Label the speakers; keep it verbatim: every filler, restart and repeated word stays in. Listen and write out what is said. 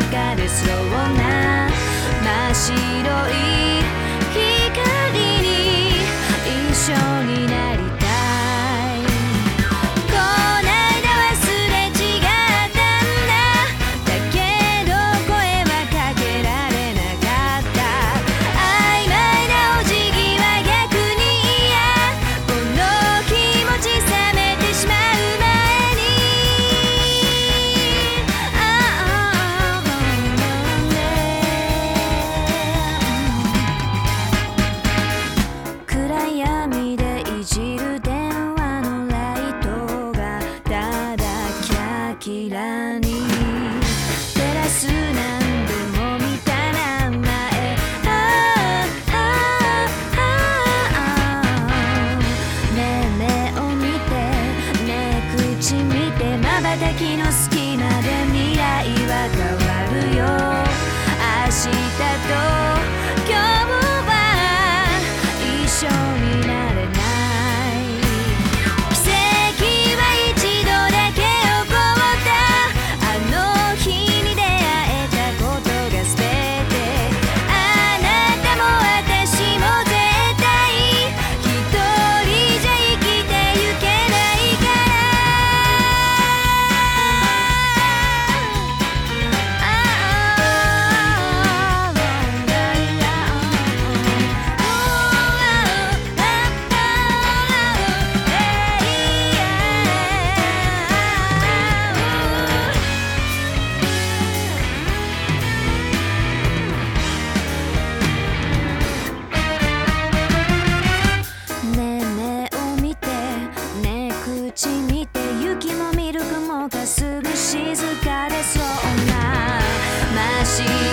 Speaker 1: かでそうな真っ白い光に一緒になりたい。こないだ忘れ違ったんだ。だけど声はかけられなかった。曖昧なお辞儀は逆に嫌。この気持ち冷めてしまう前に暗闇でいじる電話のライトがただキラキラに照らす。何度も見た名前あああああ目目を見て目口見て瞬きの隙間で未来は変わるよ。明日と今日は一緒になれない。奇跡は一度だけ起こった。あの日に出会えたことが全て。あなたも私も絶対一人じゃ生きてゆけないから。ね目を見てね口見て雪もミルクもかすぐ静かでそうな真っ白